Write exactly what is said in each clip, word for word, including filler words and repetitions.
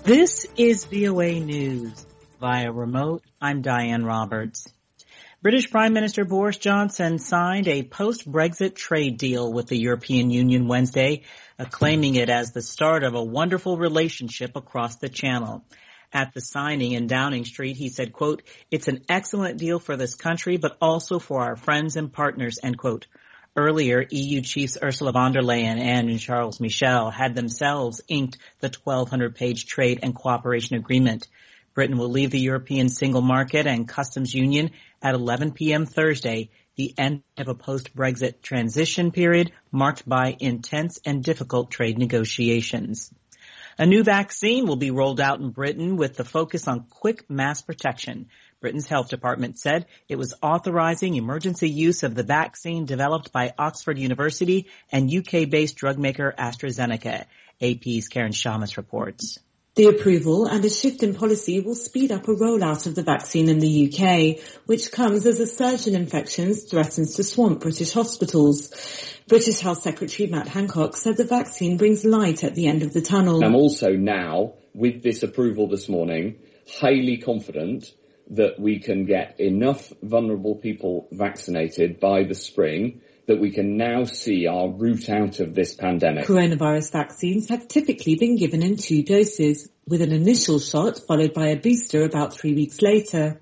This is V O A News. Via remote, I'm Diane Roberts. British Prime Minister Boris Johnson signed a post-Brexit trade deal with the European Union Wednesday, acclaiming it as the start of a wonderful relationship across the Channel. At the signing in Downing Street, he said, quote, "It's an excellent deal for this country, but also for our friends and partners," end quote. Earlier, E U chiefs Ursula von der Leyen and Charles Michel had themselves inked the twelve hundred page trade and cooperation agreement. Britain will leave the European single market and customs union at eleven p.m. Thursday, the end of a post-Brexit transition period marked by intense and difficult trade negotiations. A new vaccine will be rolled out in Britain with the focus on quick mass protection. Britain's health department said it was authorizing emergency use of the vaccine developed by Oxford University and U K-based drug maker AstraZeneca. A P's Karen Shamas reports. The approval and a shift in policy will speed up a rollout of the vaccine in the U K, which comes as a surge in infections threatens to swamp British hospitals. British Health Secretary Matt Hancock said the vaccine brings light at the end of the tunnel. I'm also now, with this approval this morning, highly confident that we can get enough vulnerable people vaccinated by the spring that we can now see our route out of this pandemic. Coronavirus vaccines have typically been given in two doses, with an initial shot followed by a booster about three weeks later.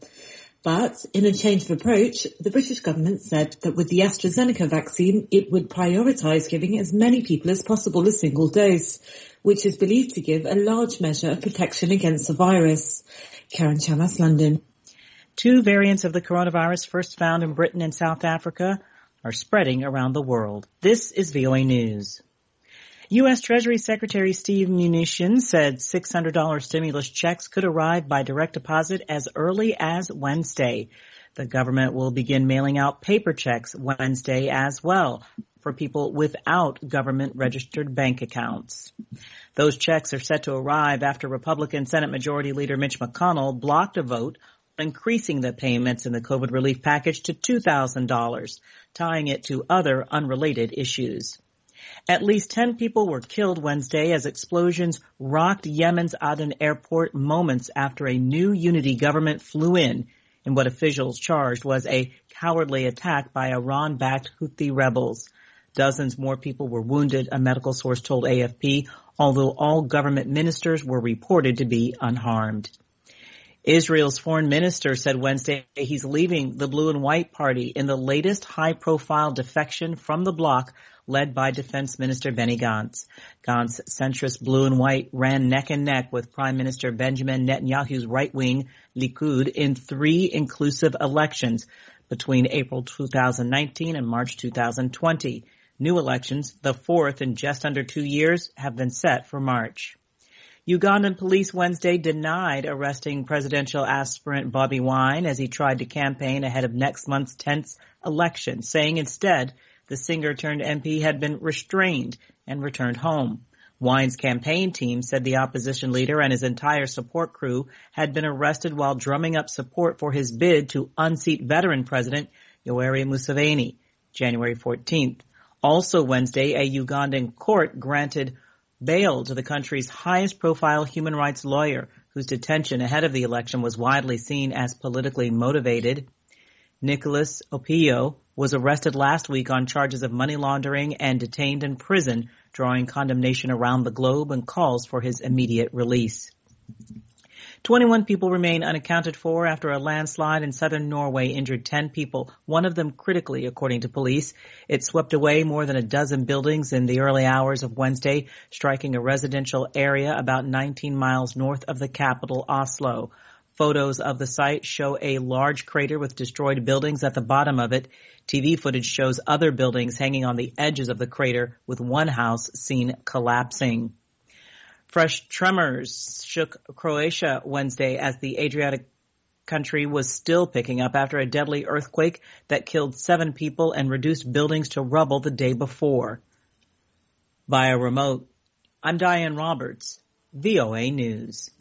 But in a change of approach, the British government said that with the AstraZeneca vaccine, it would prioritise giving as many people as possible a single dose, which is believed to give a large measure of protection against the virus. Karen Chamas, London. Two variants of the coronavirus first found in Britain and South Africa are spreading around the world. This is V O A News. U S. Treasury Secretary Steve Mnuchin said six hundred dollars stimulus checks could arrive by direct deposit as early as Wednesday. The government will begin mailing out paper checks Wednesday as well for people without government-registered bank accounts. Those checks are set to arrive after Republican Senate Majority Leader Mitch McConnell blocked a vote increasing the payments in the COVID relief package to two thousand dollars, tying it to other unrelated issues. At least ten people were killed Wednesday as explosions rocked Yemen's Aden airport moments after a new unity government flew in in what officials charged was a cowardly attack by Iran-backed Houthi rebels. Dozens more people were wounded, a medical source told A F P, although all government ministers were reported to be unharmed. Israel's foreign minister said Wednesday he's leaving the Blue and White Party in the latest high-profile defection from the bloc led by Defense Minister Benny Gantz. Gantz's centrist Blue and White ran neck and neck with Prime Minister Benjamin Netanyahu's right-wing Likud in three inclusive elections between April two thousand nineteen and March two thousand twenty. New elections, the fourth in just under two years, have been set for March. Ugandan police Wednesday denied arresting presidential aspirant Bobi Wine as he tried to campaign ahead of next month's tenth election, saying instead the singer-turned-M P had been restrained and returned home. Wine's campaign team said the opposition leader and his entire support crew had been arrested while drumming up support for his bid to unseat veteran President Yoweri Museveni, January fourteenth. Also Wednesday, a Ugandan court granted bail to the country's highest-profile human rights lawyer, whose detention ahead of the election was widely seen as politically motivated. Nicholas Opio was arrested last week on charges of money laundering and detained in prison, drawing condemnation around the globe and calls for his immediate release. twenty-one people remain unaccounted for after a landslide in southern Norway injured ten people, one of them critically, according to police. It swept away more than a dozen buildings in the early hours of Wednesday, striking a residential area about nineteen miles north of the capital, Oslo. Photos of the site show a large crater with destroyed buildings at the bottom of it. T V footage shows other buildings hanging on the edges of the crater, with one house seen collapsing. Fresh tremors shook Croatia Wednesday as the Adriatic country was still picking up after a deadly earthquake that killed seven people and reduced buildings to rubble the day before. Via remote, I'm Diane Roberts, V O A News.